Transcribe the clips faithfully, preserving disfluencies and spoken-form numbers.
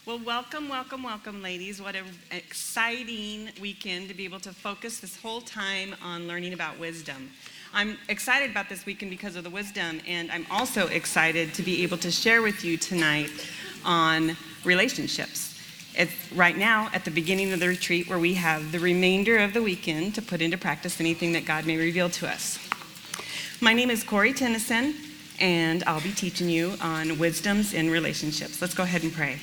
Well, welcome, welcome, welcome, ladies. What an exciting weekend to be able to focus this whole time on learning about wisdom. I'm excited about this weekend because of the wisdom, and I'm also excited to be able to share with you tonight on relationships. It's right now at the beginning of the retreat where we have the remainder of the weekend to put into practice anything that God may reveal to us. My name is Corey Tennyson, and I'll be teaching you on wisdoms in relationships. Let's go ahead and pray.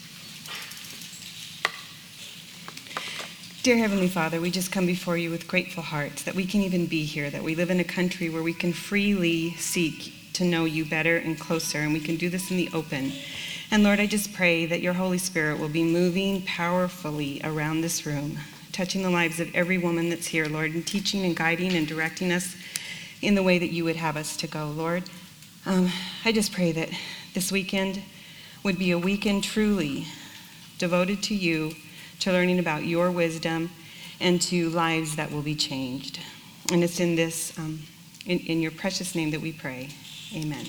Dear Heavenly Father, we just come before you with grateful hearts that we can even be here, that we live in a country where we can freely seek to know you better and closer, and we can do this in the open. And Lord, I just pray that your Holy Spirit will be moving powerfully around this room, touching the lives of every woman that's here, Lord, and teaching and guiding and directing us in the way that you would have us to go, Lord. Um, I just pray that this weekend would be a weekend truly devoted to you, to learning about your wisdom, and to lives that will be changed. And it's in this, um, in, in your precious name that we pray. Amen.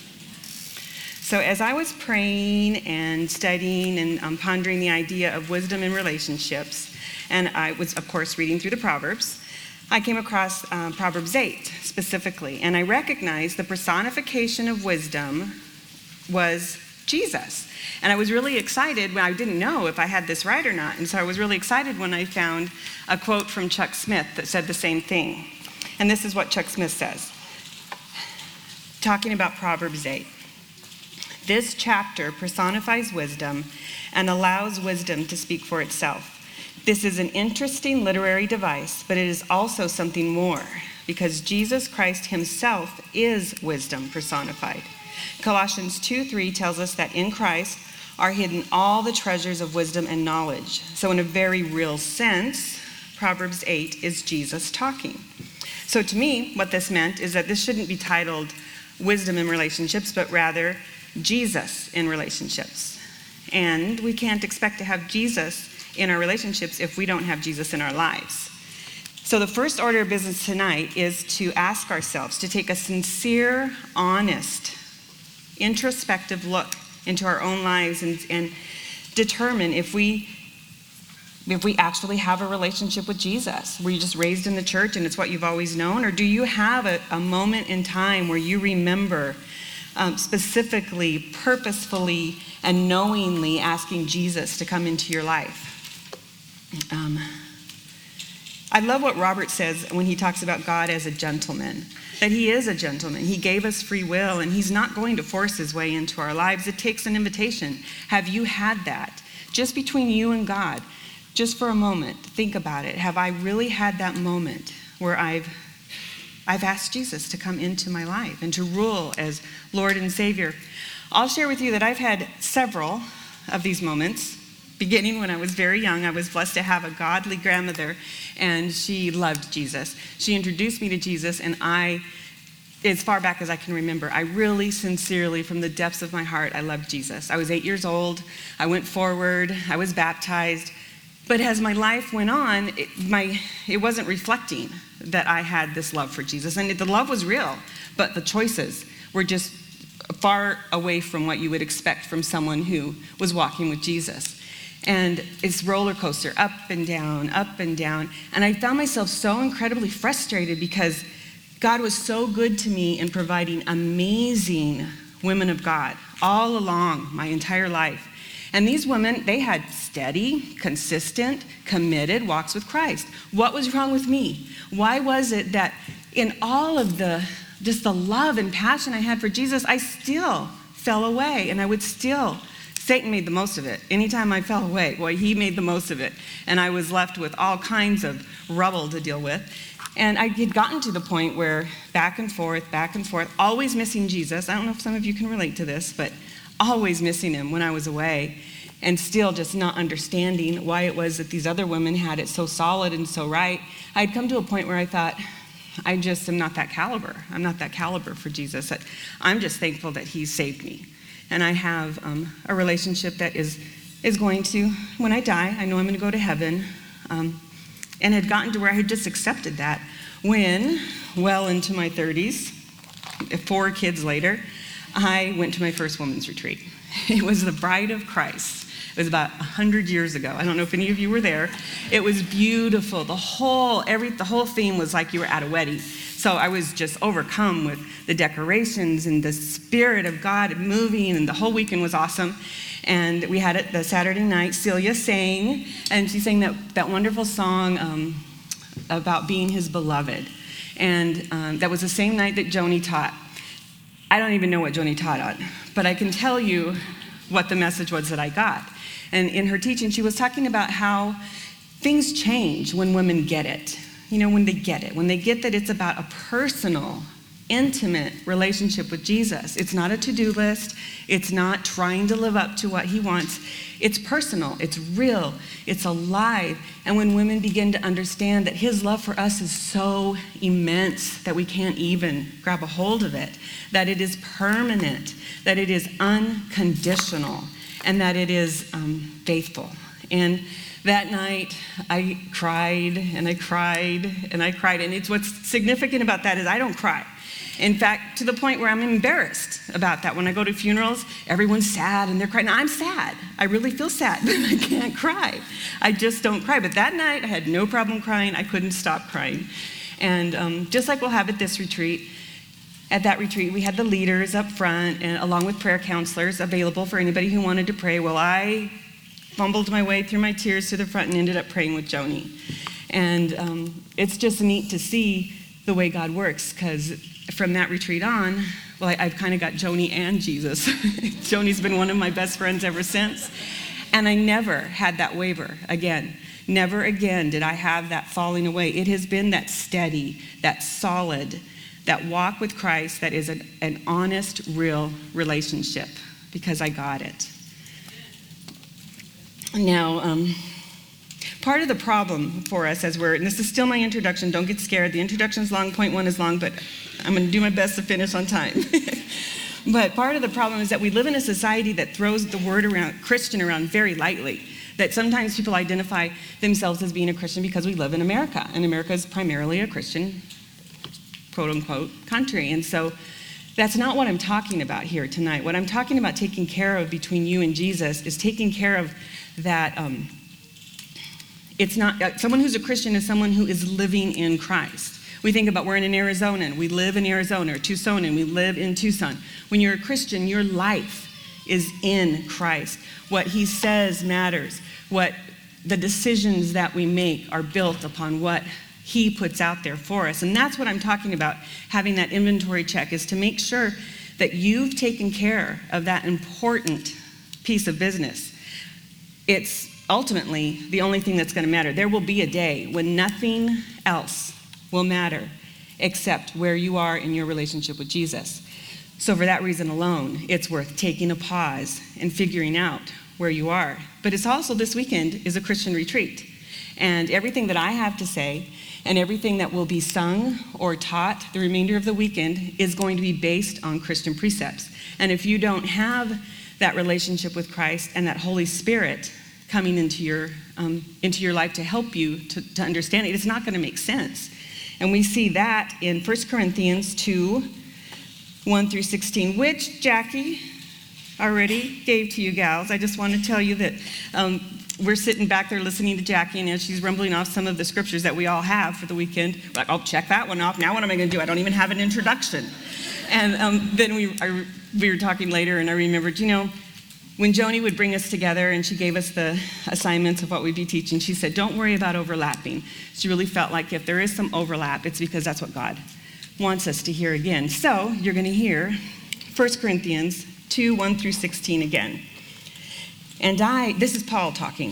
So as I was praying and studying and um, pondering the idea of wisdom in relationships, and I was, of course, reading through the Proverbs, I came across uh, Proverbs eight specifically, and I recognized the personification of wisdom was Jesus. And I was really excited when I didn't know if I had this right or not. And so I was really excited when I found a quote from Chuck Smith that said the same thing. And this is what Chuck Smith says, talking about Proverbs eight. This chapter personifies wisdom and allows wisdom to speak for itself. This is an interesting literary device, but it is also something more, because Jesus Christ himself is wisdom personified. Colossians two three tells us that in Christ are hidden all the treasures of wisdom and knowledge. So in a very real sense, Proverbs eight is Jesus talking. So to me, what this meant is that this shouldn't be titled Wisdom in Relationships, but rather Jesus in Relationships. And we can't expect to have Jesus in our relationships if we don't have Jesus in our lives. So the first order of business tonight is to ask ourselves, to take a sincere, honest, introspective look into our own lives and, and determine if we if we actually have a relationship with Jesus. Were you just raised in the church and it's what you've always known? Or do you have a, a moment in time where you remember um, specifically, purposefully, and knowingly asking Jesus to come into your life? Um, I love what Robert says when he talks about God as a gentleman, that he is a gentleman. He gave us free will, and he's not going to force his way into our lives. It takes an invitation. Have you had that? Just between you and God, just for a moment, think about it. Have I really had that moment where I've I've asked Jesus to come into my life and to rule as Lord and Savior? I'll share with you that I've had several of these moments. Beginning when I was very young, I was blessed to have a godly grandmother, and she loved Jesus. She introduced me to Jesus, and I, as far back as I can remember, I really sincerely, from the depths of my heart, I loved Jesus. I was eight years old. I went forward. I was baptized. But as my life went on, it, my, it wasn't reflecting that I had this love for Jesus. And the love was real, but the choices were just far away from what you would expect from someone who was walking with Jesus. And it's roller coaster, up and down, up and down. And I found myself so incredibly frustrated because God was so good to me in providing amazing women of God all along my entire life. And these women, they had steady, consistent, committed walks with Christ. What was wrong with me? Why was it that in all of the, just the love and passion I had for Jesus, I still fell away, and I would still Satan made the most of it. Anytime I fell away, boy, he made the most of it. And I was left with all kinds of rubble to deal with. And I had gotten to the point where back and forth, back and forth, always missing Jesus. I don't know if some of you can relate to this, but always missing him when I was away. And still just not understanding why it was that these other women had it so solid and so right. I'd come to a point where I thought, I just am not that caliber. I'm not that caliber for Jesus. I'm just thankful that he saved me. And I have um, a relationship that is is going to, when I die, I know I'm going to go to heaven, um, and had gotten to where I had just accepted that when, well into my thirties, four kids later, I went to my first women's retreat. It was the Bride of Christ. was about one hundred years ago. I don't know if any of you were there. It was beautiful. The whole, every, the whole theme was like you were at a wedding. So I was just overcome with the decorations and the Spirit of God moving, and the whole weekend was awesome. And we had it the Saturday night. Celia sang, and she sang that, that wonderful song um, about being his beloved. And um, that was the same night that Joni taught. I don't even know what Joni taught on, but I can tell you what the message was that I got. And in her teaching, she was talking about how things change when women get it. You know, when they get it, when they get that it's about a personal, intimate relationship with Jesus. It's not a to-do list. It's not trying to live up to what he wants. It's personal. It's real. It's alive. And when women begin to understand that his love for us is so immense that we can't even grab a hold of it, that it is permanent, that it is unconditional, and that it is um, faithful. And that night, I cried and I cried and I cried. And it's what's significant about that is I don't cry. In fact, to the point where I'm embarrassed about that. When I go to funerals, everyone's sad and they're crying. Now, I'm sad. I really feel sad, but I can't cry. I just don't cry. But that night, I had no problem crying. I couldn't stop crying. And um, just like we'll have at this retreat, at that retreat, we had the leaders up front, and along with prayer counselors available for anybody who wanted to pray. Well, I fumbled my way through my tears to the front and ended up praying with Joni. And um, it's just neat to see the way God works, because from that retreat on, well, I, I've kind of got Joni and Jesus. Joni's been one of my best friends ever since. And I never had that waver again. Never again did I have that falling away. It has been that steady, that solid, that walk with Christ that is an, an honest, real relationship, because I got it. Now, um, part of the problem for us as we're, and this is still my introduction, don't get scared. The introduction's long, point one is long, but I'm going to do my best to finish on time. But part of the problem is that we live in a society that throws the word around, Christian around very lightly. That sometimes people identify themselves as being a Christian because we live in America, and America is primarily a Christian, quote-unquote, country. And so that's not what I'm talking about here tonight. What I'm talking about taking care of between you and Jesus is taking care of that. Um, it's not, uh, someone who's a Christian is someone who is living in Christ. We think about we're in Arizona, and we live in Arizona, or Tucson, and we live in Tucson. When you're a Christian, your life is in Christ. What he says matters. What the decisions that we make are built upon what he puts out there for us. And that's what I'm talking about, having that inventory check, is to make sure that you've taken care of that important piece of business. It's ultimately the only thing that's going to matter. There will be a day when nothing else will matter except where you are in your relationship with Jesus. So for that reason alone, it's worth taking a pause and figuring out where you are. But it's also, this weekend is a Christian retreat. And everything that I have to say and everything that will be sung or taught the remainder of the weekend is going to be based on Christian precepts. And if you don't have that relationship with Christ and that Holy Spirit coming into your um, into your life to help you to, to understand it, it's not going to make sense. And we see that in First Corinthians two, one through sixteen, which Jackie already gave to you gals. I just want to tell you that um, we're sitting back there listening to Jackie, and as she's rumbling off some of the scriptures that we all have for the weekend, we're like, I'll check that one off. Now what am I going to do? I don't even have an introduction. And um, then we I, we were talking later, and I remembered, you know, when Joni would bring us together and she gave us the assignments of what we'd be teaching, she said, don't worry about overlapping. She really felt like if there is some overlap, it's because that's what God wants us to hear again. So you're going to hear First Corinthians two, one through sixteen again. And I, this is Paul talking.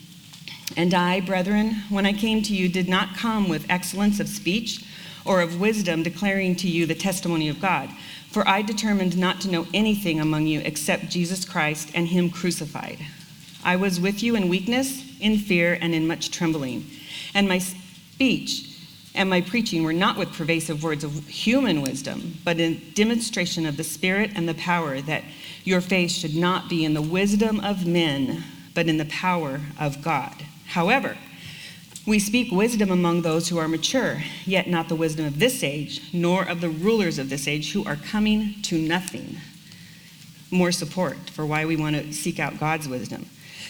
And I, brethren, when I came to you, did not come with excellence of speech or of wisdom declaring to you the testimony of God. For I determined not to know anything among you except Jesus Christ and him crucified. I was with you in weakness, in fear, and in much trembling. And my speech and my preaching were not with pervasive words of human wisdom, but in demonstration of the Spirit and the power, that your faith should not be in the wisdom of men, but in the power of God. However, we speak wisdom among those who are mature, yet not the wisdom of this age, nor of the rulers of this age, who are coming to nothing. More support for why we want to seek out God's wisdom.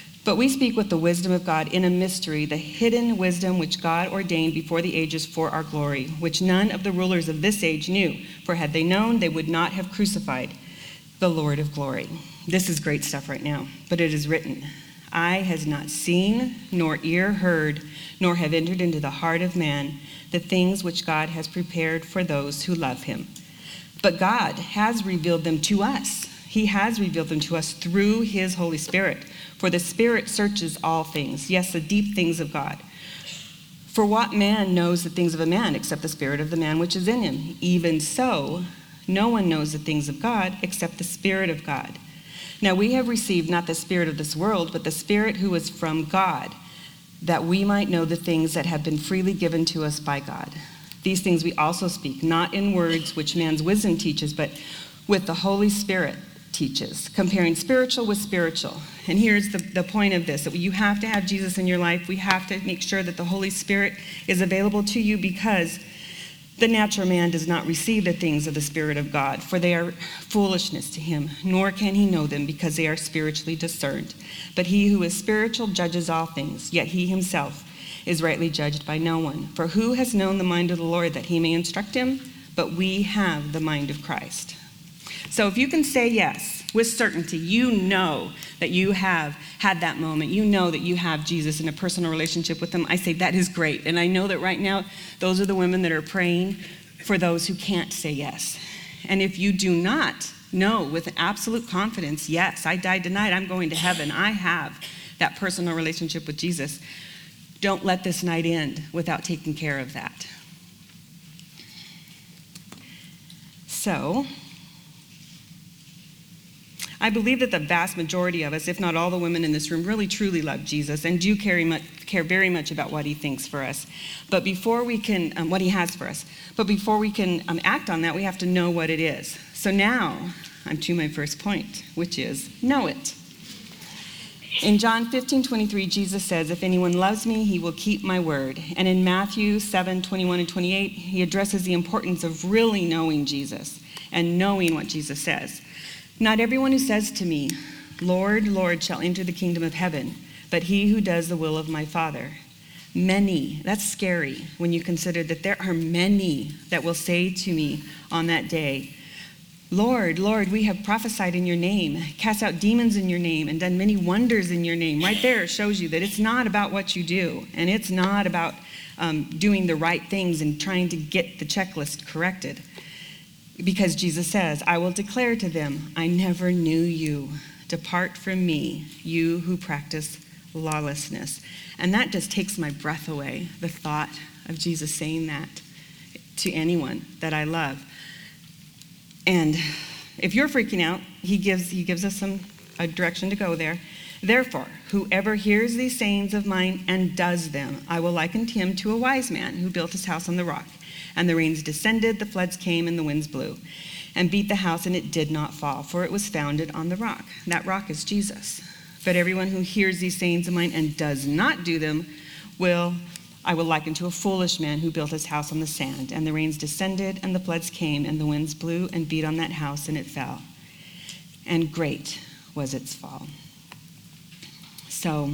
But we speak with the wisdom of God in a mystery, the hidden wisdom which God ordained before the ages for our glory, which none of the rulers of this age knew, for had they known, they would not have crucified the Lord of glory. This is great stuff right now, but it is written, eye has not seen, nor ear heard, nor have entered into the heart of man the things which God has prepared for those who love him. But God has revealed them to us. He has revealed them to us through his Holy Spirit. For the Spirit searches all things, yes, the deep things of God. For what man knows the things of a man except the spirit of the man which is in him? Even so, no one knows the things of God except the Spirit of God. Now we have received not the spirit of this world, but the Spirit who is from God, that we might know the things that have been freely given to us by God. These things we also speak, not in words which man's wisdom teaches, but with the Holy Spirit teaches, comparing spiritual with spiritual. And here's the, the point of this, that you have to have Jesus in your life. We have to make sure that the Holy Spirit is available to you, because the natural man does not receive the things of the Spirit of God, for they are foolishness to him, nor can he know them, because they are spiritually discerned. But he who is spiritual judges all things, yet he himself is rightly judged by no one. For who has known the mind of the Lord that he may instruct him? But we have the mind of Christ. So if you can say yes with certainty, you know that you have had that moment. You know that you have Jesus in a personal relationship with him. I say that is great. And I know that right now, those are the women that are praying for those who can't say yes. And if you do not know with absolute confidence, yes, I died tonight, I'm going to heaven, I have that personal relationship with Jesus, don't let this night end without taking care of that. So, I believe that the vast majority of us, if not all the women in this room, really truly love Jesus and do care, much, care very much about what he thinks for us. But before we can, um, what he has for us, but before we can um, act on that, we have to know what it is. So now, I'm to my first point, which is know it. In John fifteen twenty-three, Jesus says, if anyone loves me, he will keep my word. And in Matthew seven twenty-one and twenty-eight, he addresses the importance of really knowing Jesus and knowing what Jesus says. Not everyone who says to me, Lord, Lord, shall enter the kingdom of heaven, but he who does the will of my Father. Many, that's scary when you consider that there are many that will say to me on that day, Lord, Lord, we have prophesied in your name, cast out demons in your name, and done many wonders in your name. Right there, it shows you that it's not about what you do, and it's not about um, doing the right things and trying to get the checklist corrected. Because Jesus says, I will declare to them, I never knew you. Depart from me, you who practice lawlessness. And that just takes my breath away, the thought of Jesus saying that to anyone that I love. And if you're freaking out, he gives he gives us some a direction to go there. Therefore, whoever hears these sayings of mine and does them, I will liken him to a wise man who built his house on the rock. And the rains descended, the floods came, and the winds blew, and beat the house, and it did not fall, for it was founded on the rock. That rock is Jesus. But everyone who hears these sayings of mine and does not do them, will I will liken to a foolish man who built his house on the sand. And the rains descended, and the floods came, and the winds blew and beat on that house, and it fell. And great was its fall. So,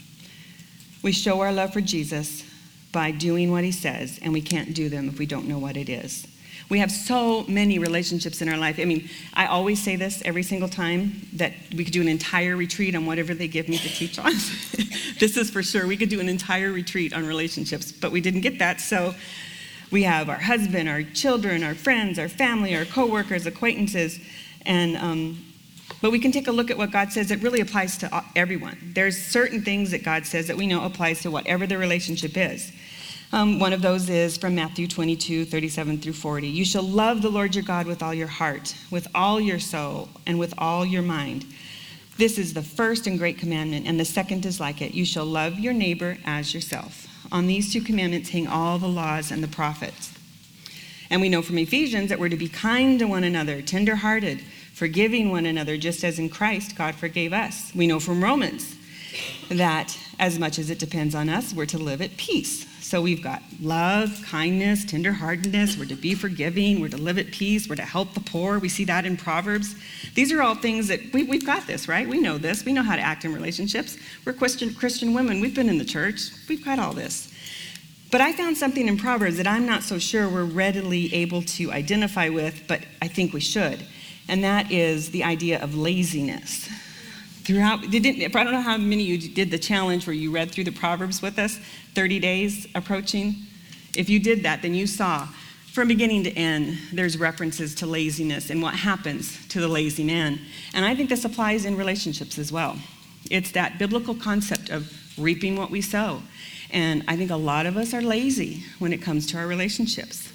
we show our love for Jesus by doing what he says, and we can't do them if we don't know what it is. We have so many relationships in our life. I mean, I always say this every single time, that we could do an entire retreat on whatever they give me to teach on. This is for sure. We could do an entire retreat on relationships, but we didn't get that. So we have our husband, our children, our friends, our family, our coworkers, acquaintances, and um, but we can take a look at what God says. It really applies to everyone. There's certain things that God says that we know applies to whatever the relationship is. Um, one of those is from Matthew twenty-two, thirty-seven through forty. You shall love the Lord your God with all your heart, with all your soul, and with all your mind. This is the first and great commandment, and the second is like it. You shall love your neighbor as yourself. On these two commandments hang all the laws and the prophets. And we know from Ephesians that we're to be kind to one another, tender-hearted, forgiving one another, just as in Christ God forgave us. We know from Romans that as much as it depends on us, we're to live at peace. So we've got love, kindness, tenderheartedness. We're to be forgiving. We're to live at peace. We're to help the poor. We see that in Proverbs. These are all things that we, we've got this, right? We know this. We know how to act in relationships. We're Christian, Christian women. We've been in the church. We've got all this. But I found something in Proverbs that I'm not so sure we're readily able to identify with, but I think we should. And that is the idea of laziness. Throughout, didn't, I don't know how many of you did the challenge where you read through the Proverbs with us, thirty days approaching. If you did that, then you saw from beginning to end, there's references to laziness and what happens to the lazy man. And I think this applies in relationships as well. It's that biblical concept of reaping what we sow. And I think a lot of us are lazy when it comes to our relationships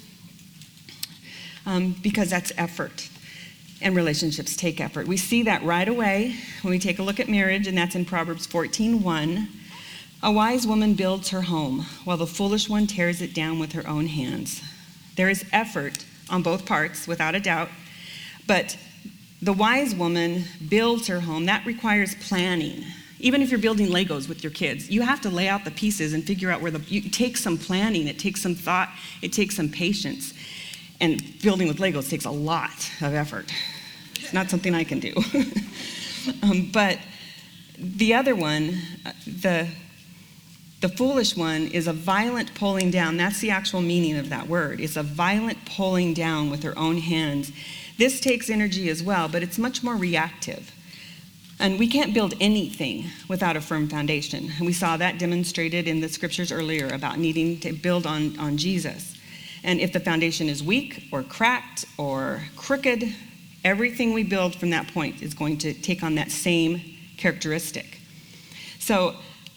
um, because that's effort. And relationships take effort. We see that right away when we take a look at marriage, and that's in Proverbs fourteen one. A wise woman builds her home, while the foolish one tears it down with her own hands. There is effort on both parts, without a doubt, but the wise woman builds her home. That requires planning. Even if you're building Legos with your kids, you have to lay out the pieces and figure out where the, you, it takes some planning, it takes some thought, it takes some patience. And building with Legos takes a lot of effort. It's not something I can do. um, but the other one, the, the foolish one, is a violent pulling down. That's the actual meaning of that word. It's a violent pulling down with her own hands. This takes energy as well, but it's much more reactive. And we can't build anything without a firm foundation. And we saw that demonstrated in the scriptures earlier about needing to build on, on Jesus. And if the foundation is weak or cracked or crooked, everything we build from that point is going to take on that same characteristic. So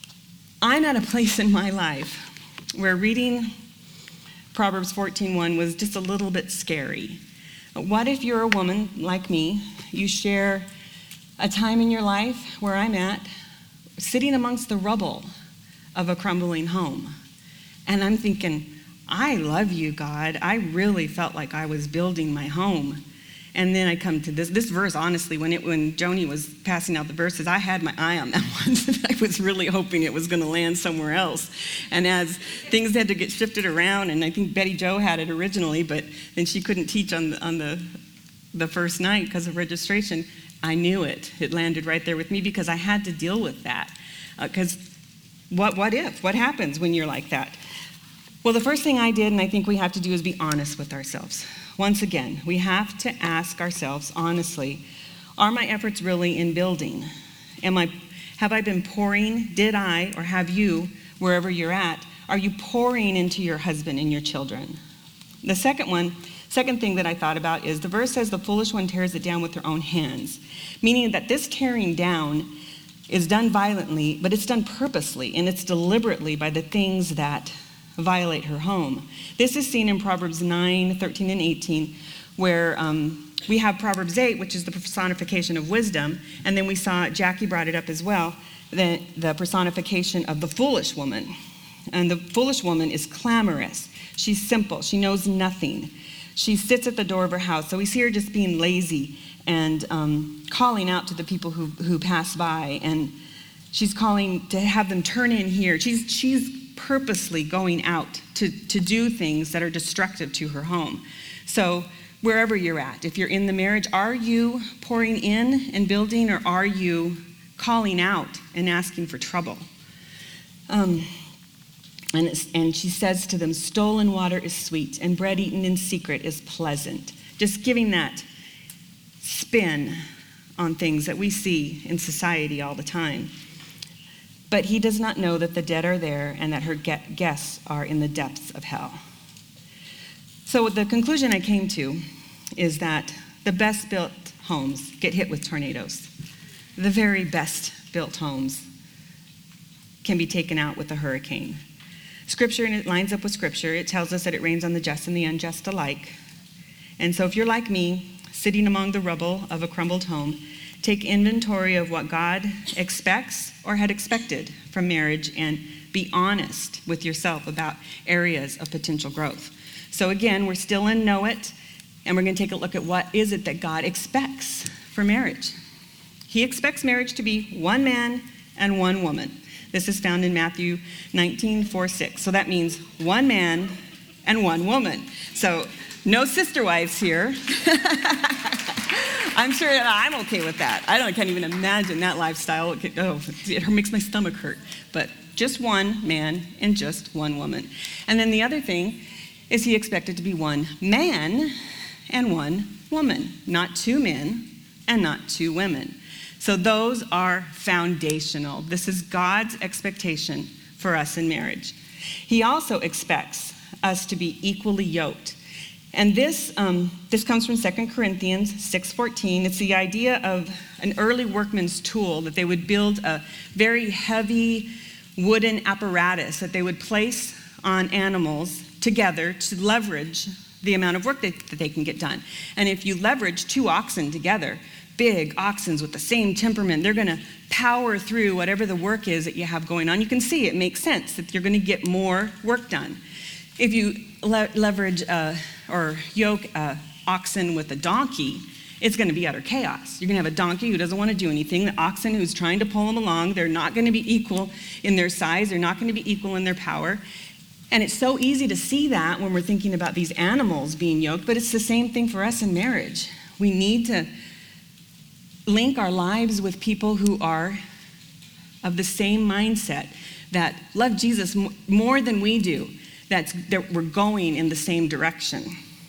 I'm at a place in my life where reading Proverbs fourteen one was just a little bit scary. What if you're a woman like me, you share a time in your life where I'm at, sitting amongst the rubble of a crumbling home, and I'm thinking, I love you, God. I really felt like I was building my home. And then I come to this this verse, honestly, when it when Joni was passing out the verses, I had my eye on that one. I was really hoping it was going to land somewhere else. And as things had to get shifted around, and I think Betty Jo had it originally, but then she couldn't teach on the, on the, the first night because of registration, I knew it. It landed right there with me because I had to deal with that. Because uh, what what if? What happens when you're like that? Well, the first thing I did, and I think we have to do, is be honest with ourselves. Once again, we have to ask ourselves honestly, are my efforts really in building? Am I, have I been pouring, did I, or have you, wherever you're at, are you pouring into your husband and your children? The second one, second thing that I thought about is the verse says the foolish one tears it down with their own hands, meaning that this tearing down is done violently, but it's done purposely, and it's deliberately by the things that violate her home. This is seen in Proverbs nine, thirteen, and eighteen, where um, we have Proverbs eight, which is the personification of wisdom, and then we saw, Jackie brought it up as well, the, the personification of the foolish woman. And the foolish woman is clamorous. She's simple. She knows nothing. She sits at the door of her house. So we see her just being lazy and um, calling out to the people who, who pass by, and she's calling to have them turn in here. She's she's purposely going out to, to do things that are destructive to her home. So wherever you're at, if you're in the marriage, are you pouring in and building, or are you calling out and asking for trouble? Um, and, it's, and she says to them, stolen water is sweet, and bread eaten in secret is pleasant. Just giving that spin on things that we see in society all the time. But he does not know that the dead are there and that her guests are in the depths of hell. So the conclusion I came to is that the best built homes get hit with tornadoes. The very best built homes can be taken out with a hurricane. Scripture, and it lines up with Scripture, it tells us that it rains on the just and the unjust alike. And so if you're like me, sitting among the rubble of a crumbled home, take inventory of what God expects or had expected from marriage and be honest with yourself about areas of potential growth. So again, we're still in Know It, and we're going to take a look at what is it that God expects for marriage. He expects marriage to be one man and one woman. This is found in Matthew nineteen, four, six. So that means one man and one woman. So no sister wives here. I'm sure that I'm okay with that. I don't, I can't even imagine that lifestyle. It, could, oh, it makes my stomach hurt. But just one man and just one woman. And then the other thing is he expected to be one man and one woman, not two men and not two women. So those are foundational. This is God's expectation for us in marriage. He also expects us to be equally yoked. And this um, this comes from Second Corinthians six fourteen. It's the idea of an early workman's tool, that they would build a very heavy wooden apparatus that they would place on animals together to leverage the amount of work that, that they can get done. And if you leverage two oxen together, big oxens with the same temperament, they're going to power through whatever the work is that you have going on. You can see it makes sense that you're going to get more work done. If you le- leverage uh, or yoke a oxen with a donkey, it's going to be utter chaos. You're going to have a donkey who doesn't want to do anything, the oxen who's trying to pull them along. They're not going to be equal in their size. They're not going to be equal in their power. And it's so easy to see that when we're thinking about these animals being yoked, but it's the same thing for us in marriage. We need to link our lives with people who are of the same mindset, that love Jesus more than we do, that's, that we're going in the same direction.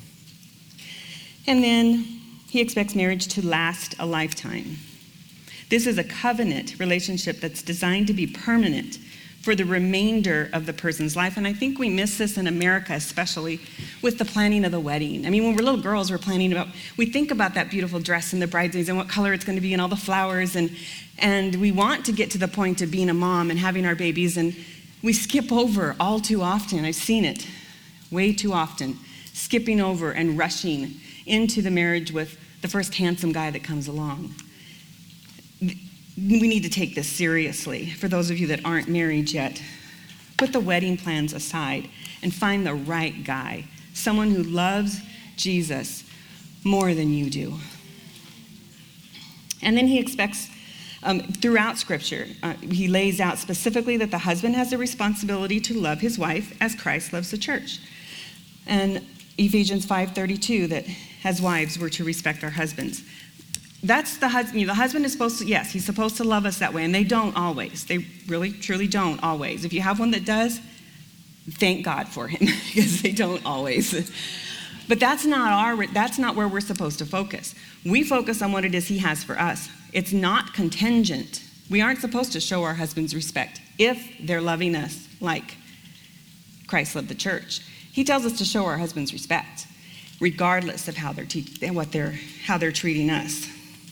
And then he expects marriage to last a lifetime. This is a covenant relationship that's designed to be permanent for the remainder of the person's life. And I think we miss this in America, especially with the planning of the wedding. I mean, when we're little girls, we're planning about, we think about that beautiful dress and the bridesmaids and what color it's going to be and all the flowers. And, and we want to get to the point of being a mom and having our babies. And we skip over all too often. I've seen it way too often, skipping over and rushing into the marriage with the first handsome guy that comes along. We need to take this seriously. For those of you that aren't married yet, put the wedding plans aside and find the right guy, someone who loves Jesus more than you do. And then he expects, um, throughout Scripture, uh, he lays out specifically that the husband has the responsibility to love his wife as Christ loves the church. And Ephesians five thirty-two, that as wives we're to respect our husbands. That's the husband. You know, the husband is supposed to, yes, he's supposed to love us that way, and they don't always. They really, truly don't always. If you have one that does, thank God for him, because they don't always. But that's not our. That's not where we're supposed to focus. We focus on what it is he has for us. It's not contingent. We aren't supposed to show our husbands respect if they're loving us like Christ loved the church. He tells us to show our husbands respect, regardless of how they're te- what they're how they're treating us.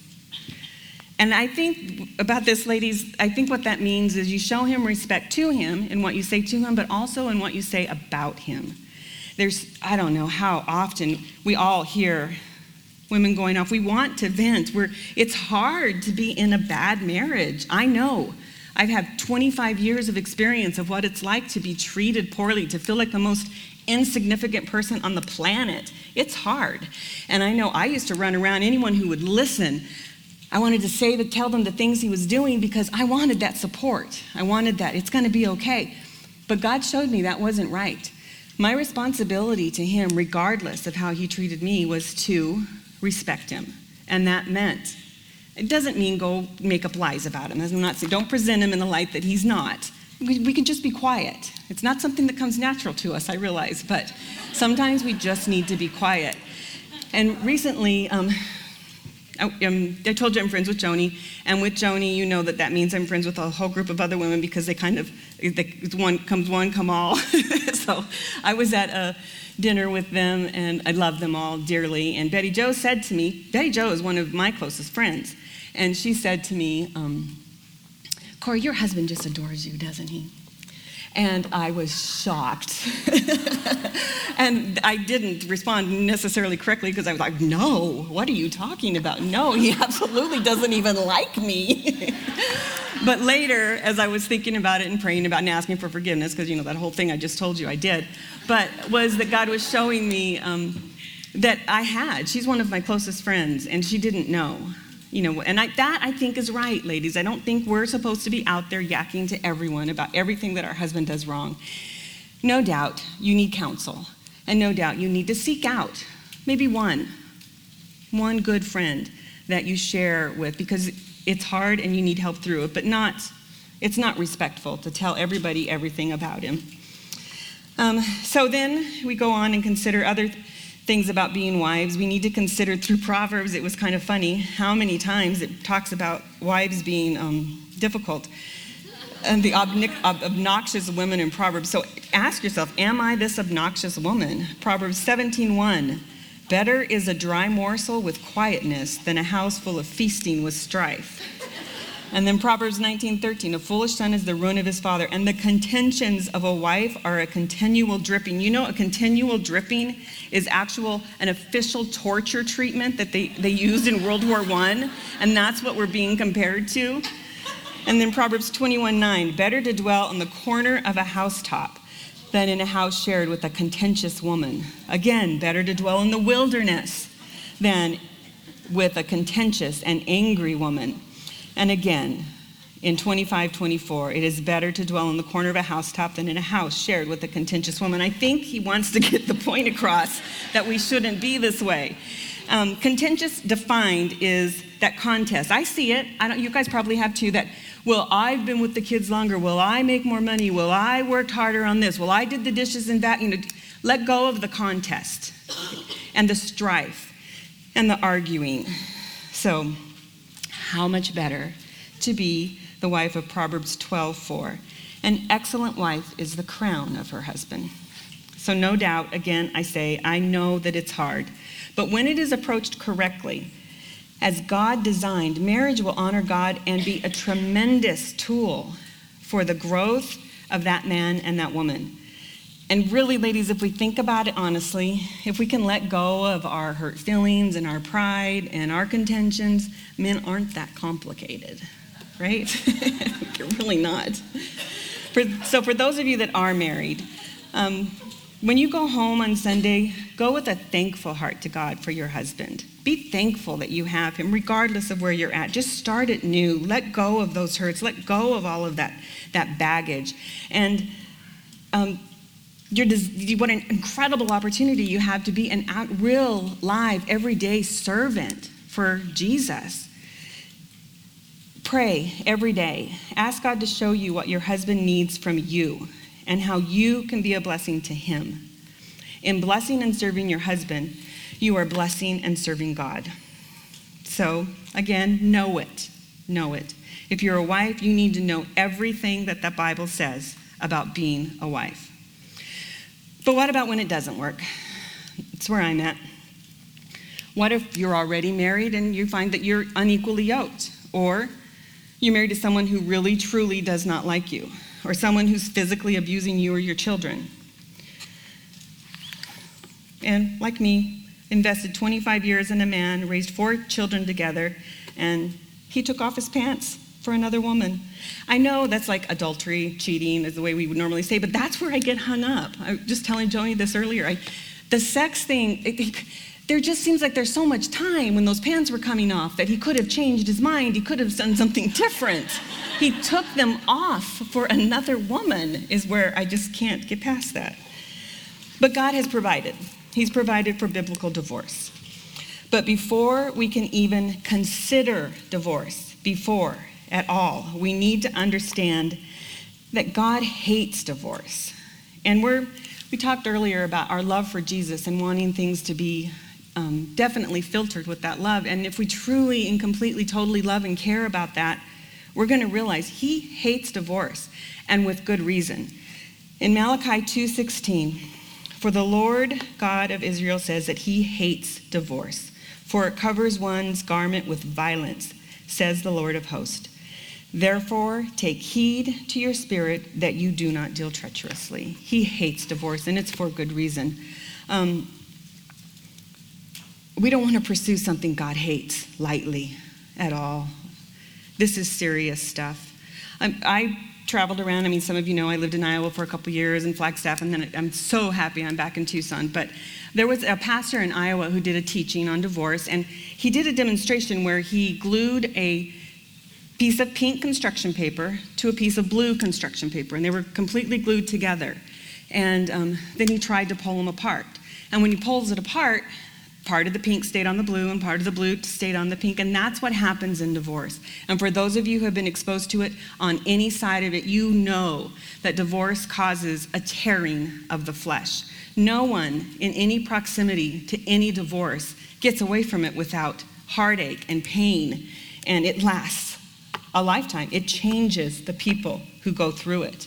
And I think about this, ladies, I think what that means is you show him respect to him in what you say to him, but also in what you say about him. There's, I don't know how often we all hear women going off. We want to vent. We're, it's hard to be in a bad marriage. I know. I've had twenty-five years of experience of what it's like to be treated poorly, to feel like the most insignificant person on the planet. It's hard. And I know I used to run around anyone who would listen. I wanted to say to tell them the things he was doing because I wanted that support. I wanted that. It's going to be okay. But God showed me that wasn't right. My responsibility to him, regardless of how he treated me, was to respect him. And that meant, it doesn't mean go make up lies about him. I'm not saying, don't present him in the light that he's not. We, we can just be quiet. It's not something that comes natural to us, I realize, but sometimes we just need to be quiet. And recently, um, I, um, I told you I'm friends with Joni, and with Joni, you know that that means I'm friends with a whole group of other women because they kind of, they, one comes one, come all. So I was at a dinner with them, and I love them all dearly. And Betty Jo said to me, Betty Jo is one of my closest friends, and she said to me, um, Corey, your husband just adores you, doesn't he? And I was shocked. And I didn't respond necessarily correctly because I was like, no, what are you talking about? No, he absolutely doesn't even like me. But later, as I was thinking about it and praying about it and asking for forgiveness, because, you know, that whole thing I just told you I did, but was that God was showing me um, that I had. She's one of my closest friends, and she didn't know. You know, and I, that I think is right, ladies. I don't think we're supposed to be out there yakking to everyone about everything that our husband does wrong. No doubt you need counsel, and no doubt you need to seek out maybe one, one good friend that you share with, because it's hard and you need help through it, but not, it's not respectful to tell everybody everything about him. Um, so then we go on and consider other things about being wives. We need to consider through Proverbs. It was kind of funny how many times it talks about wives being um, difficult and the obnic- ob- obnoxious women in Proverbs. So ask yourself, am I this obnoxious woman? Proverbs seventeen one, better is a dry morsel with quietness than a house full of feasting with strife. And then Proverbs nineteen thirteen, a foolish son is the ruin of his father, and the contentions of a wife are a continual dripping. You know, a continual dripping is actual, an official torture treatment that they, they used in World War One, and that's what we're being compared to. And then Proverbs twenty-one nine, better to dwell on the corner of a housetop than in a house shared with a contentious woman. Again, better to dwell in the wilderness than with a contentious and angry woman. And again, in twenty-five twenty-four, it is better to dwell in the corner of a housetop than in a house shared with a contentious woman. I think he wants to get the point across that we shouldn't be this way. Um, contentious defined is that contest. I see it. I don't. You guys probably have too. That, well, I've been with the kids longer. Will I make more money? Will I worked harder on this? Well, I did the dishes and that. You know, let go of the contest and the strife and the arguing. So, how much better to be the wife of Proverbs twelve four. An excellent wife is the crown of her husband. So no doubt, again, I say, I know that it's hard. But when it is approached correctly, as God designed, marriage will honor God and be a tremendous tool for the growth of that man and that woman. And really, ladies, if we think about it honestly, if we can let go of our hurt feelings and our pride and our contentions, men aren't that complicated, right? They're really not. For, so for those of you that are married, um, when you go home on Sunday, go with a thankful heart to God for your husband. Be thankful that you have him, regardless of where you're at. Just start it new. Let go of those hurts. Let go of all of that, that baggage. And um, You're, what an incredible opportunity you have to be an out, real, live, everyday servant for Jesus. Pray every day. Ask God to show you what your husband needs from you and how you can be a blessing to him. In blessing and serving your husband, you are blessing and serving God. So, again, know it. Know it. If you're a wife, you need to know everything that the Bible says about being a wife. But what about when it doesn't work? That's where I'm at. What if you're already married and you find that you're unequally yoked? Or you're married to someone who really, truly does not like you, or someone who's physically abusing you or your children. And like me, invested twenty-five years in a man, raised four children together, and he took off his pants for another woman. I know that's like adultery, cheating is the way we would normally say, but that's where I get hung up. I was just telling Joni this earlier. I, the sex thing, it, it, there just seems like there's so much time when those pants were coming off that he could have changed his mind. He could have done something different. He took them off for another woman is where I just can't get past that. But God has provided. He's provided for biblical divorce. But before we can even consider divorce, before at all, we need to understand that God hates divorce. And we're, we talked earlier about our love for Jesus and wanting things to be um, definitely filtered with that love. And if we truly and completely, totally love and care about that, we're going to realize he hates divorce, and with good reason. In Malachi two sixteen, for the Lord God of Israel says that he hates divorce, for it covers one's garment with violence, says the Lord of hosts. Therefore, take heed to your spirit that you do not deal treacherously. He hates divorce, and it's for good reason. Um, we don't want to pursue something God hates lightly at all. This is serious stuff. I, I traveled around. I mean, some of you know I lived in Iowa for a couple years in Flagstaff, and then I'm so happy I'm back in Tucson. But there was a pastor in Iowa who did a teaching on divorce, and he did a demonstration where he glued a piece of pink construction paper to a piece of blue construction paper, and they were completely glued together. And um, then he tried to pull them apart. And when he pulls it apart, part of the pink stayed on the blue and part of the blue stayed on the pink, and that's what happens in divorce. And for those of you who have been exposed to it on any side of it, you know that divorce causes a tearing of the flesh. No one in any proximity to any divorce gets away from it without heartache and pain, and it lasts a lifetime. It changes the people who go through it.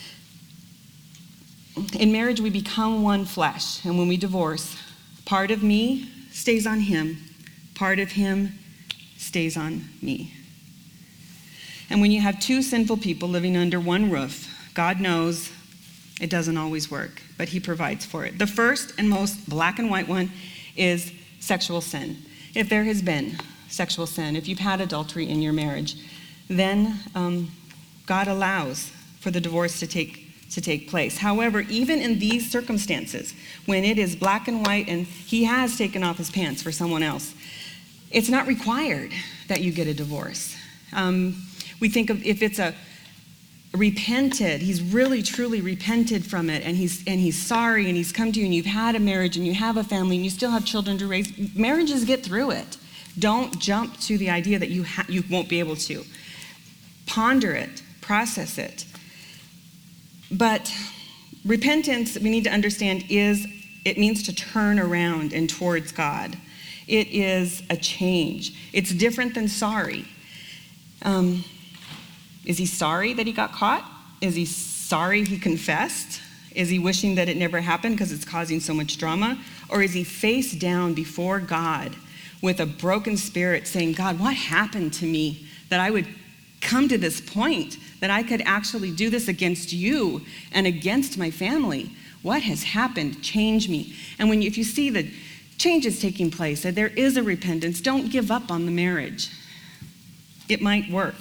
In marriage, we become one flesh, and when we divorce, part of me stays on him, part of him stays on me. And when you have two sinful people living under one roof, God knows it doesn't always work, but he provides for it. The first and most black and white one is sexual sin. If there has been sexual sin, if you've had adultery in your marriage, then um, God allows for the divorce to take to take place. However, even in these circumstances, when it is black and white and he has taken off his pants for someone else, it's not required that you get a divorce. Um, we think of if it's a repented, he's really truly repented from it, and he's and he's sorry, and he's come to you, and you've had a marriage, and you have a family, and you still have children to raise. Marriages get through it. Don't jump to the idea that you ha- you won't be able to. Ponder it, process it. But repentance, we need to understand, is it means to turn around and towards God. It is a change. It's different than sorry. Um, is he sorry that he got caught? Is he sorry he confessed? Is he wishing that it never happened because it's causing so much drama? Or is he face down before God with a broken spirit saying, God, what happened to me that I would come to this point, that I could actually do this against you and against my family? What has happened? Change me. And when you, if you see the changes taking place, that there is a repentance, don't give up on the marriage. It might work.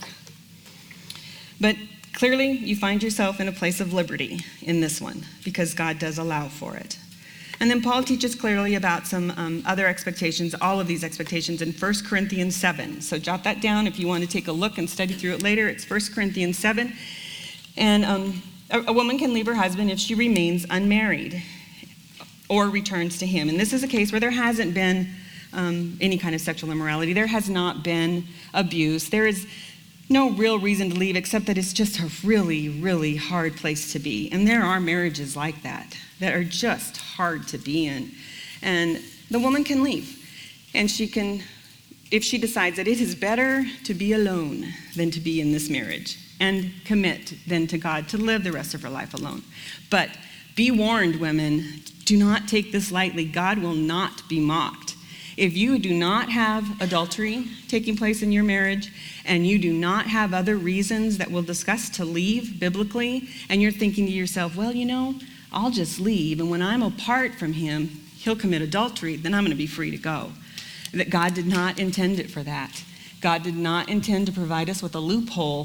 But clearly, you find yourself in a place of liberty in this one, because God does allow for it. And then Paul teaches clearly about some um, other expectations, all of these expectations in First Corinthians seven. So jot that down if you want to take a look and study through it later. It's First Corinthians seven. And um, a, a woman can leave her husband if she remains unmarried or returns to him. And this is a case where there hasn't been um, any kind of sexual immorality. There has not been abuse. There is no real reason to leave except that it's just a really, really hard place to be. And there are marriages like that that are just hard to be in. And the woman can leave. And she can, if she decides that it is better to be alone than to be in this marriage, and commit then to God to live the rest of her life alone. But be warned, women, do not take this lightly. God will not be mocked. If you do not have adultery taking place in your marriage, and you do not have other reasons that we'll discuss to leave biblically, and you're thinking to yourself, well, you know, I'll just leave, and when I'm apart from him, he'll commit adultery, then I'm going to be free to go. That God did not intend it for that. God did not intend to provide us with a loophole.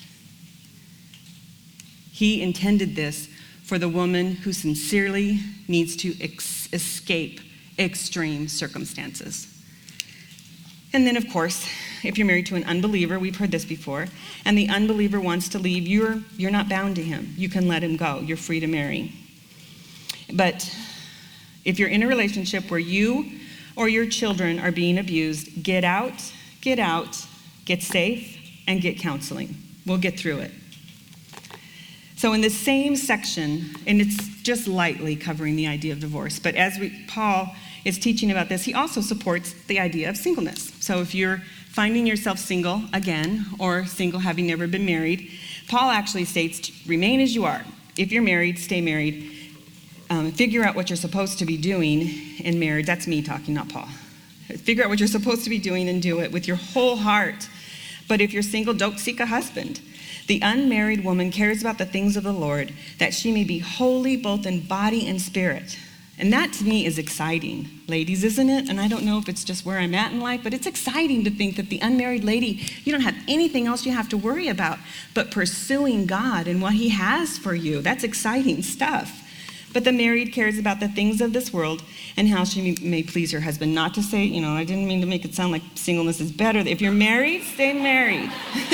He intended this for the woman who sincerely needs to ex- escape extreme circumstances. And then, of course, if you're married to an unbeliever, we've heard this before, and the unbeliever wants to leave, you're, you're not bound to him. You can let him go. You're free to marry. But if you're in a relationship where you or your children are being abused, get out, get out, get safe, and get counseling. We'll get through it. So in the same section, and it's just lightly covering the idea of divorce, but as we, Paul is teaching about this, he also supports the idea of singleness. So if you're finding yourself single again, or single having never been married, Paul actually states, remain as you are. If you're married, stay married. Um, figure out what you're supposed to be doing in marriage. That's me talking, not Paul. Figure out what you're supposed to be doing and do it with your whole heart. But if you're single, don't seek a husband. The unmarried woman cares about the things of the Lord, that she may be holy both in body and spirit. And that to me is exciting, ladies, isn't it? And I don't know if it's just where I'm at in life, but it's exciting to think that the unmarried lady, you don't have anything else you have to worry about but pursuing God and what he has for you. That's exciting stuff. But the married cares about the things of this world and how she may please her husband. Not to say, you know, I didn't mean to make it sound like singleness is better. If you're married, stay married.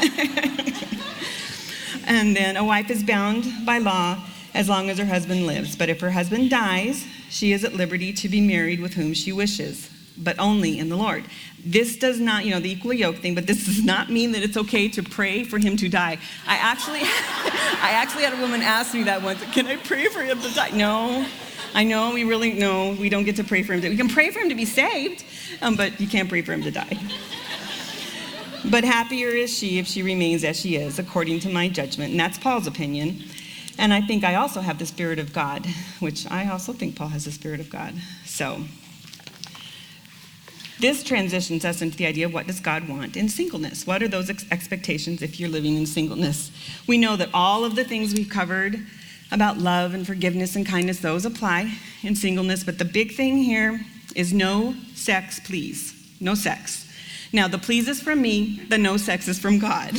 And then a wife is bound by law as long as her husband lives. But if her husband dies, she is at liberty to be married with whom she wishes, but only in the Lord. This does not, you know, the equal yoke thing, but this does not mean that it's okay to pray for him to die. I actually, I actually had a woman ask me that once, can I pray for him to die? No, I know we really, no, we don't get to pray for him to, we can pray for him to be saved, um, but you can't pray for him to die. But happier is she if she remains as she is, according to my judgment, and that's Paul's opinion. And I think I also have the Spirit of God, which I also think Paul has the Spirit of God. So this transitions us into the idea of what does God want in singleness? What are those ex- expectations if you're living in singleness? We know that all of the things we've covered about love and forgiveness and kindness, those apply in singleness. But the big thing here is no sex, please. No sex. Now, the please is from me, the no sex is from God.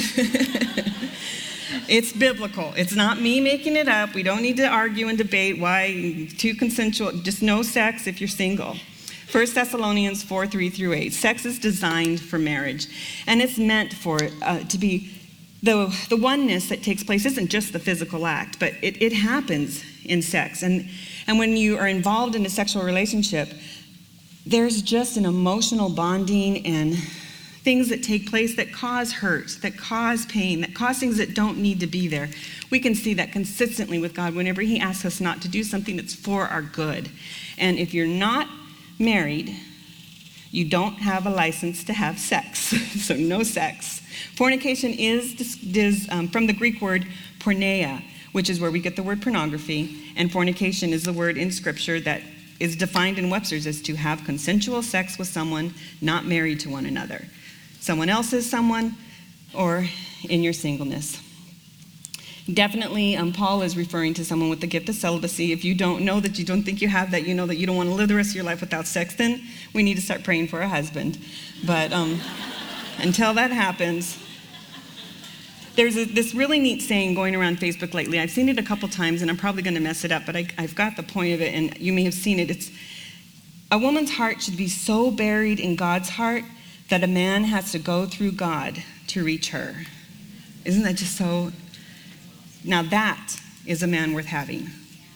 It's biblical. It's not me making it up. We don't need to argue and debate why too consensual. Just no sex if you're single. First Thessalonians four, three through eight. Sex is designed for marriage, and it's meant for uh, to be the the oneness that takes place isn't just the physical act, but it, it happens in sex. And and when you are involved in a sexual relationship, there's just an emotional bonding and things that take place that cause hurt, that cause pain, that cause things that don't need to be there. We can see that consistently with God whenever he asks us not to do something that's for our good. And if you're not married, you don't have a license to have sex. So no sex. Fornication is, is um, from the Greek word porneia, which is where we get the word pornography. And fornication is the word in Scripture that is defined in Webster's as to have consensual sex with someone not married to one another. Someone else is someone, or in your singleness. Definitely, um, Paul is referring to someone with the gift of celibacy. If you don't know that you don't think you have that, you know that you don't want to live the rest of your life without sex, then we need to start praying for a husband. But um, until that happens, there's a, this really neat saying going around Facebook lately. I've seen it a couple times, and I'm probably going to mess it up, but I, I've got the point of it, and you may have seen it. It's a woman's heart should be so buried in God's heart that a man has to go through God to reach her. Isn't that just so? Now that is a man worth having.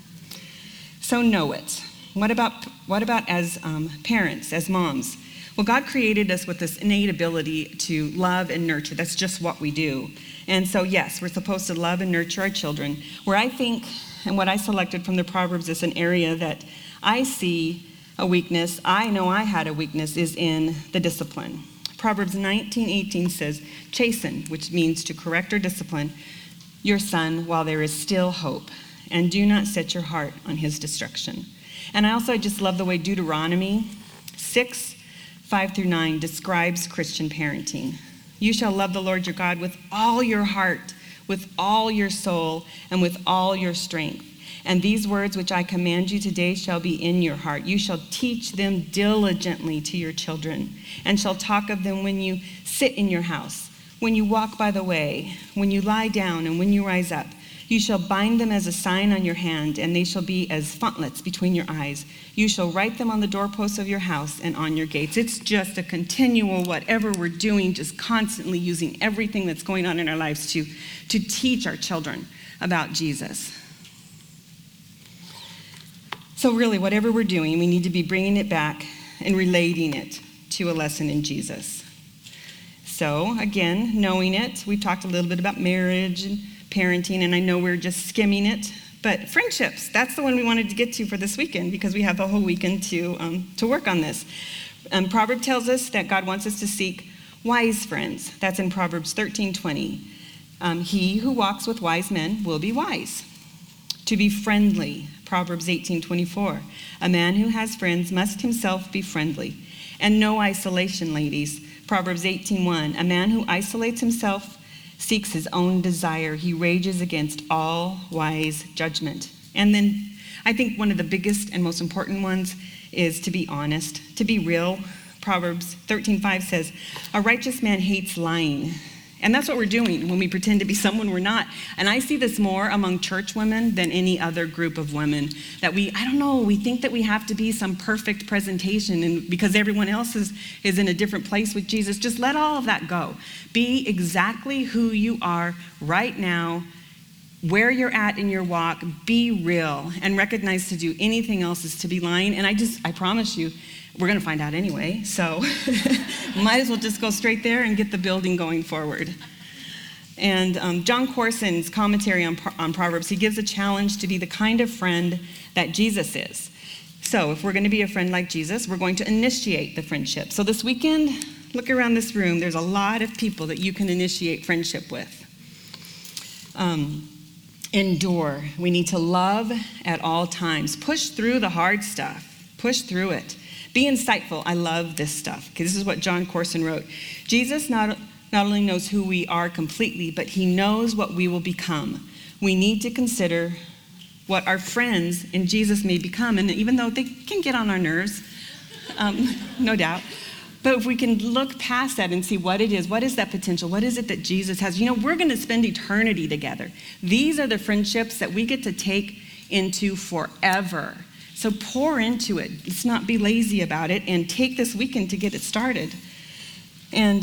So know it. What about what about as um, parents, as moms? Well, God created us with this innate ability to love and nurture. That's just what we do. And so, yes, we're supposed to love and nurture our children. Where I think, and what I selected from the Proverbs is an area that I see a weakness, I know I had a weakness, is in the discipline. Proverbs nineteen eighteen says, chasten, which means to correct or discipline, your son while there is still hope, and do not set your heart on his destruction. And I also just love the way Deuteronomy six, five through nine describes Christian parenting. You shall love the Lord your God with all your heart, with all your soul, and with all your strength. And these words which I command you today shall be in your heart. You shall teach them diligently to your children, and shall talk of them when you sit in your house, when you walk by the way, when you lie down, and when you rise up. You shall bind them as a sign on your hand, and they shall be as frontlets between your eyes. You shall write them on the doorposts of your house and on your gates. It's just a continual, whatever we're doing, just constantly using everything that's going on in our lives to, to teach our children about Jesus. So really, whatever we're doing, we need to be bringing it back and relating it to a lesson in Jesus. So again, knowing it, we've talked a little bit about marriage and parenting, and I know we're just skimming it, but friendships, that's the one we wanted to get to for this weekend because we have the whole weekend to um, to work on this. Um, Proverb tells us that God wants us to seek wise friends. That's in Proverbs thirteen twenty. Um, he who walks with wise men will be wise. To be friendly, Proverbs eighteen twenty-four. A man who has friends must himself be friendly. And no isolation, ladies. Proverbs eighteen one. A man who isolates himself seeks his own desire. He rages against all wise judgment. And then I think one of the biggest and most important ones is to be honest, to be real. Proverbs thirteen five says, a righteous man hates lying. And that's what we're doing when we pretend to be someone we're not. And I see this more among church women than any other group of women. That we, I don't know, we think that we have to be some perfect presentation, and because everyone else is, is in a different place with Jesus. Just let all of that go. Be exactly who you are right now, where you're at in your walk. Be real and recognize to do anything else is to be lying. And I just, I promise you, we're going to find out anyway, so might as well just go straight there and get the building going forward. And um, John Corson's commentary on, on Proverbs, he gives a challenge to be the kind of friend that Jesus is. So if we're going to be a friend like Jesus, we're going to initiate the friendship. So this weekend, look around this room. There's a lot of people that you can initiate friendship with. Um, endure. We need to love at all times. Push through the hard stuff. Push through it. Be insightful. I love this stuff. Okay, this is what John Corson wrote. Jesus not, not only knows who we are completely, but he knows what we will become. We need to consider what our friends in Jesus may become. And even though they can get on our nerves, um, no doubt, but if we can look past that and see what it is, what is that potential? What is it that Jesus has? You know, we're going to spend eternity together. These are the friendships that we get to take into forever. So pour into it. Let's not be lazy about it, and take this weekend to get it started. And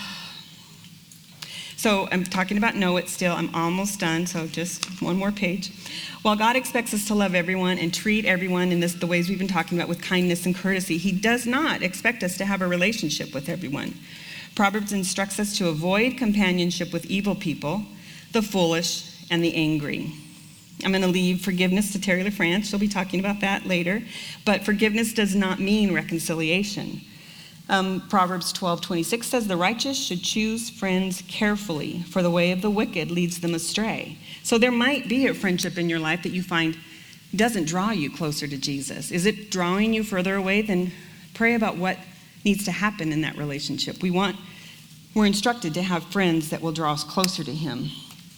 so I'm talking about know it still. I'm almost done, so just one more page. While God expects us to love everyone and treat everyone in this, the ways we've been talking about with kindness and courtesy, he does not expect us to have a relationship with everyone. Proverbs instructs us to avoid companionship with evil people, the foolish, and the angry. I'm going to leave forgiveness to Terry LaFrance. She'll be talking about that later. But forgiveness does not mean reconciliation. Um, Proverbs twelve twenty-six says, the righteous should choose friends carefully, for the way of the wicked leads them astray. So there might be a friendship in your life that you find doesn't draw you closer to Jesus. Is it drawing you further away? Then pray about what needs to happen in that relationship. We want, we're instructed to have friends that will draw us closer to him.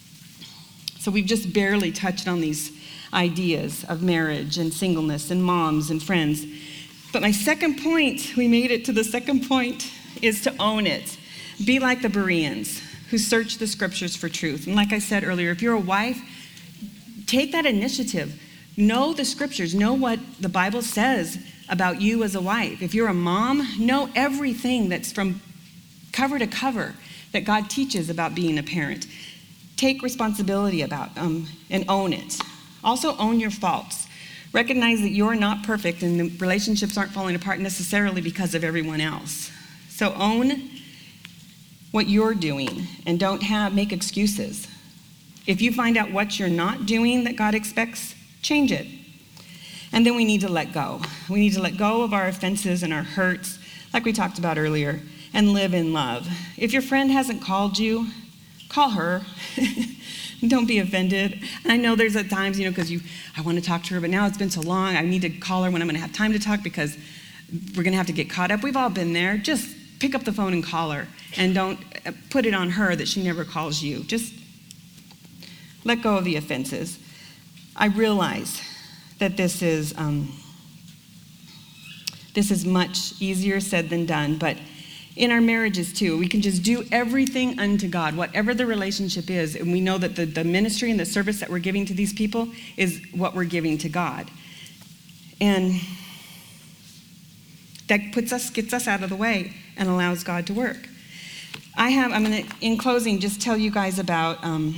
So we've just barely touched on these ideas of marriage and singleness and moms and friends. But my second point, we made it to the second point, is to own it. Be like the Bereans who search the scriptures for truth. And like I said earlier, if you're a wife, take that initiative. Know the scriptures. Know what the Bible says about you as a wife. If you're a mom, know everything that's from cover to cover that God teaches about being a parent. Take responsibility about um, and own it. Also own your faults. Recognize that you're not perfect and the relationships aren't falling apart necessarily because of everyone else. So own what you're doing and don't have make excuses. If you find out what you're not doing that God expects, change it. And then we need to let go. We need to let go of our offenses and our hurts, like we talked about earlier, and live in love. If your friend hasn't called you, call her. Don't be offended. And I know there's at times, you know, because you, I want to talk to her, but now it's been so long. I need to call her when I'm going to have time to talk because we're going to have to get caught up. We've all been there. Just pick up the phone and call her, and don't put it on her that she never calls you. Just let go of the offenses. I realize that this is um, this is much easier said than done, but in our marriages too, we can just do everything unto God, whatever the relationship is, and we know that the, the ministry and the service that we're giving to these people is what we're giving to God. And that puts us, gets us out of the way and allows God to work. I have, I'm going to, in closing, just tell you guys about, um,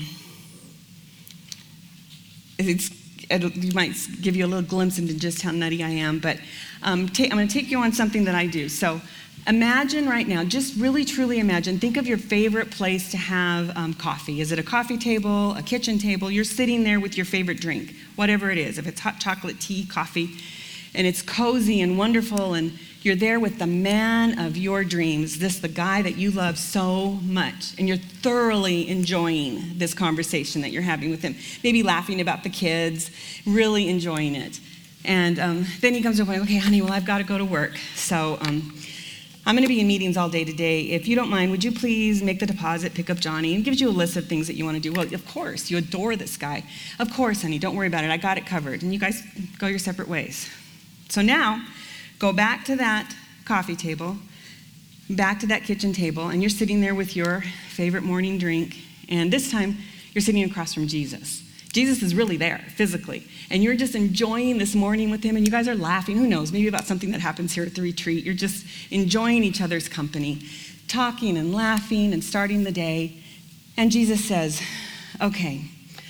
it's, you might give you a little glimpse into just how nutty I am, but um, ta- I'm going to take you on something that I do. So imagine right now, just really truly imagine, think of your favorite place to have um, coffee. Is it a coffee table, a kitchen table? You're sitting there with your favorite drink, whatever it is. If it's hot chocolate, tea, coffee, and it's cozy and wonderful, and you're there with the man of your dreams, this the guy that you love so much, and you're thoroughly enjoying this conversation that you're having with him, maybe laughing about the kids, really enjoying it. And um, then he comes up and, okay, honey, well, I've got to go to work. So um, I'm going to be in meetings all day today. If you don't mind, would you please make the deposit, pick up Johnny, and gives you a list of things that you want to do. Well, of course, you adore this guy. Of course, honey, don't worry about it. I got it covered. And you guys go your separate ways. So now, go back to that coffee table, back to that kitchen table, and you're sitting there with your favorite morning drink, and this time, you're sitting across from Jesus. Jesus is really there, physically, and you're just enjoying this morning with him, and you guys are laughing, who knows, maybe about something that happens here at the retreat. You're just enjoying each other's company, talking and laughing and starting the day, and Jesus says, okay,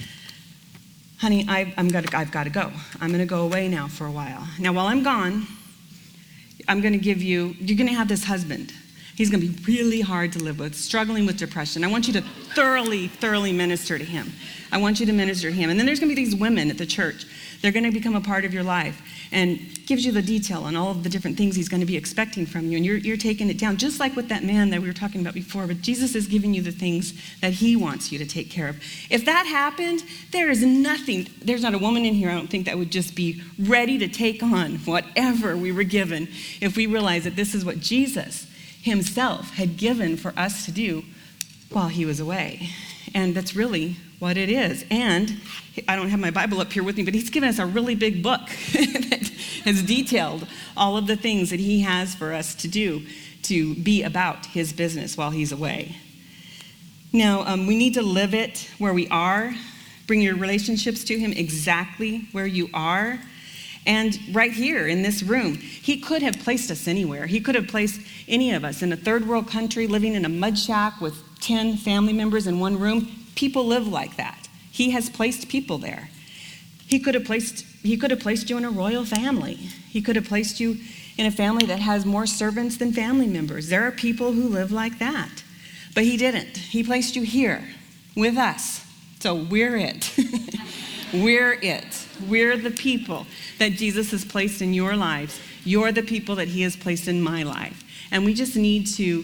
honey, I've, I'm gotta, I've got to go. I'm going to go away now for a while. Now, while I'm gone, I'm going to give you, you're going to have this husband. He's going to be really hard to live with, struggling with depression. I want you to thoroughly, thoroughly minister to him. I want you to minister to him. And then there's going to be these women at the church. They're going to become a part of your life and gives you the detail on all of the different things he's going to be expecting from you. And you're, you're taking it down, just like with that man that we were talking about before. But Jesus is giving you the things that he wants you to take care of. If that happened, there is nothing, there's not a woman in here, I don't think, that would just be ready to take on whatever we were given if we realize that this is what Jesus himself had given for us to do while he was away. And that's really what it is. And I don't have my Bible up here with me, but he's given us a really big book that has detailed all of the things that he has for us to do to be about his business while he's away. Now, um, we need to live it where we are. Bring your relationships to him exactly where you are. And right here in this room, he could have placed us anywhere. He could have placed any of us in a third world country living in a mud shack with ten family members in one room. People live like that. He has placed people there. He could have placed, he could have placed you in a royal family. He could have placed you in a family that has more servants than family members. There are people who live like that. But he didn't. He placed you here with us. So we're it. We're it. We're the people that Jesus has placed in your lives. You're the people that he has placed in my life. And we just need to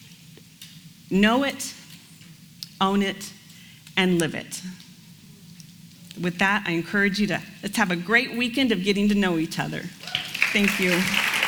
know it, own it, and live it. With that, I encourage you to let's have a great weekend of getting to know each other. Thank you.